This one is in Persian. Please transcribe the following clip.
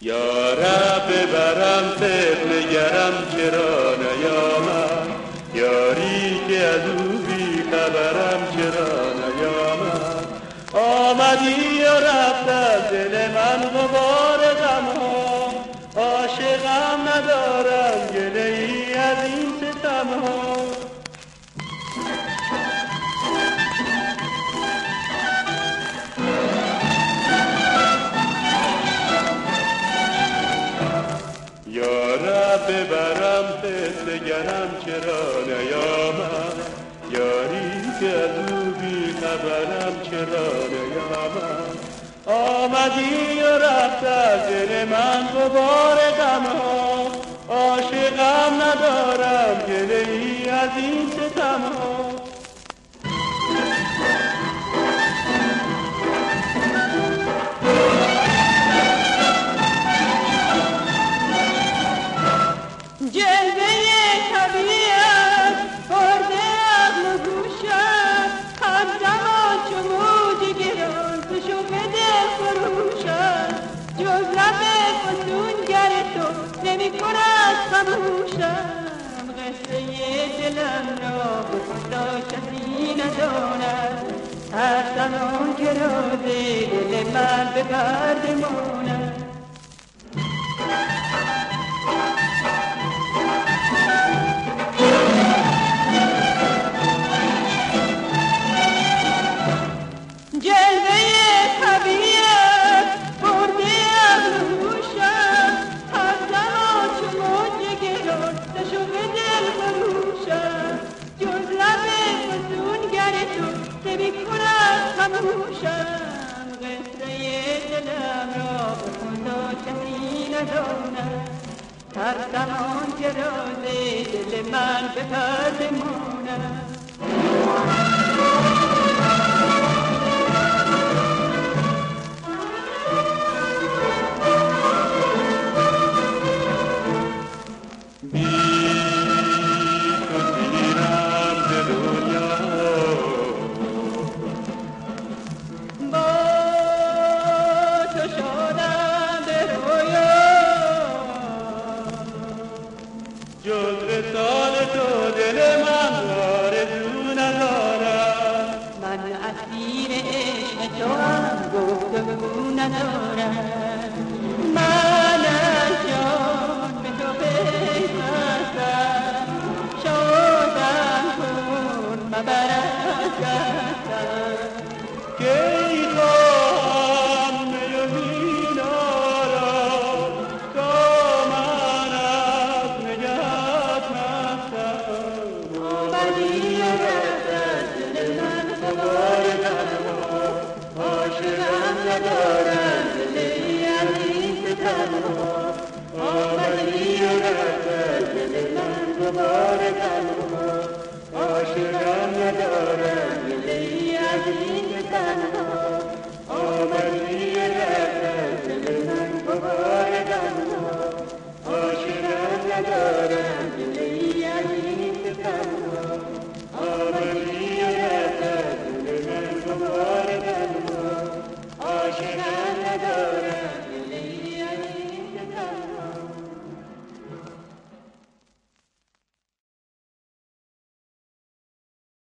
یارب ببرم طفل گرم چرا نیامد، یاری که از او بی خبرم چرا نیامد. آمدی و رفت از دل من غبار غمها، عاشقم ندارم گله ای از این ستمها. یارب ببرم طفل گرم چرا نیامد، یاری که از او بی خبرم چرا نیامد. آمدی و رفت از دل من غبار غمها، عاشقم ندارم گله ای از این ستمها. نمی کند خموشم، قصه دلم را به خدا کسی نداند. هر زمان که راز دل من به پرده ماند. خموشم، قصه دلم را به خدا کسی نداند. هر زمان که راز دل من به پرده ماند.